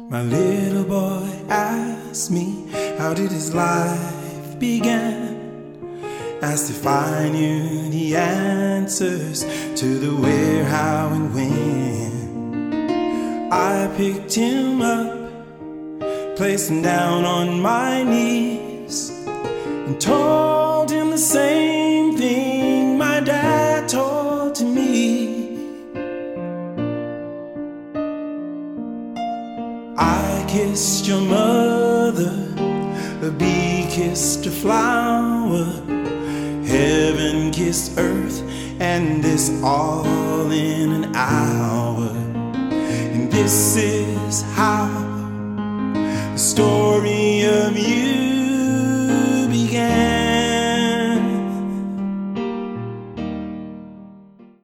My little boy asked me, how did his life begin? Asked if I knew the answers to the where, how, and when. I picked him up, placed him down on my knees, and told him the same thing my dad told to me. I kissed your mother, a bee kissed a flower, heaven kissed earth, and this all in an hour. And this is how